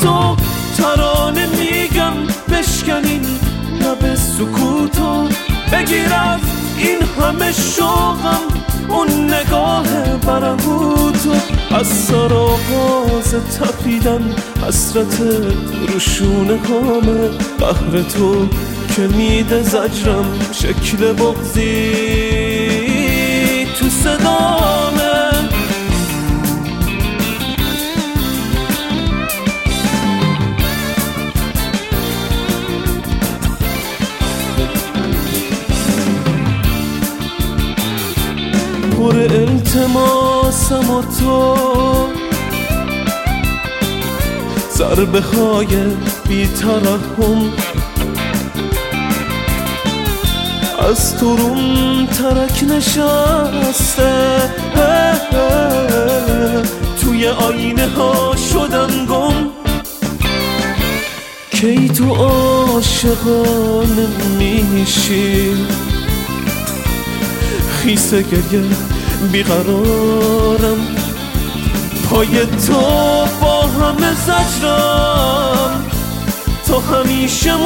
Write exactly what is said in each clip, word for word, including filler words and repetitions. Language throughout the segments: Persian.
تو ترانه میگم بشکنین لب سکوتو، بگیر از این همه شوقم اون نگاه برهوتو، از سر آغاز تپیدن حسرت روشونه هامه، قهر تو که میده زجرم شکل بغضی تو صدامه. پر التماسم و تو ضربه های بی ترحم از تو روم ترک نشسته، توی آینه ها شدم گم، کی تو عاشقانه میشی، خیسه گریه بیقرارم، پای تو با همه زجرم، تو همیشه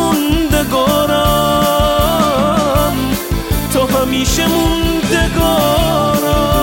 موندگارم، تو همیشه موندگارم.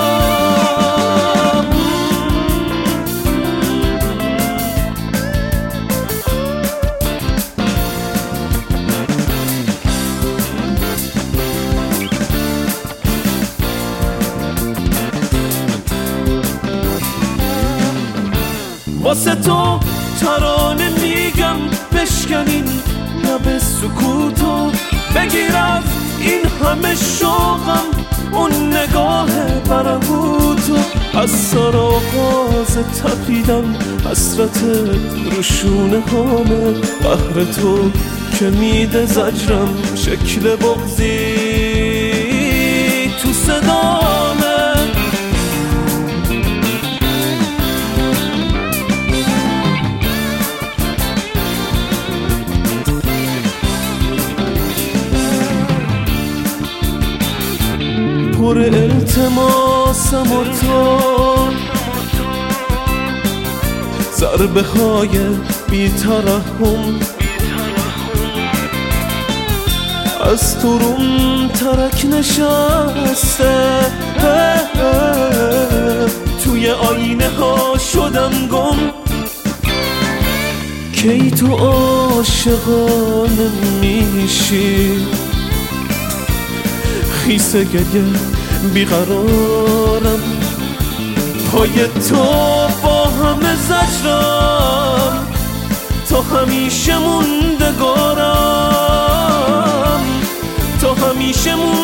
واسه تو ترانه میگم بشکنین لب سکوتو، بگیر از این همه شوقم اون نگاه برهوتو، از سر آغاز تپیدن حسرت روشونه هامه، قهر تو که میده زجرم شکل بغضی تو صدامه. پر التماسم و تو ضربه های بی ترحم از تو روم ترک نشسته، توی آینه ها شدم گم، کی تو عاشقانه میشی، خیسه گریه بیقرارم، پای تو با همه زجرم، تو همیشه موندگارم، تو همیشه موندگارم.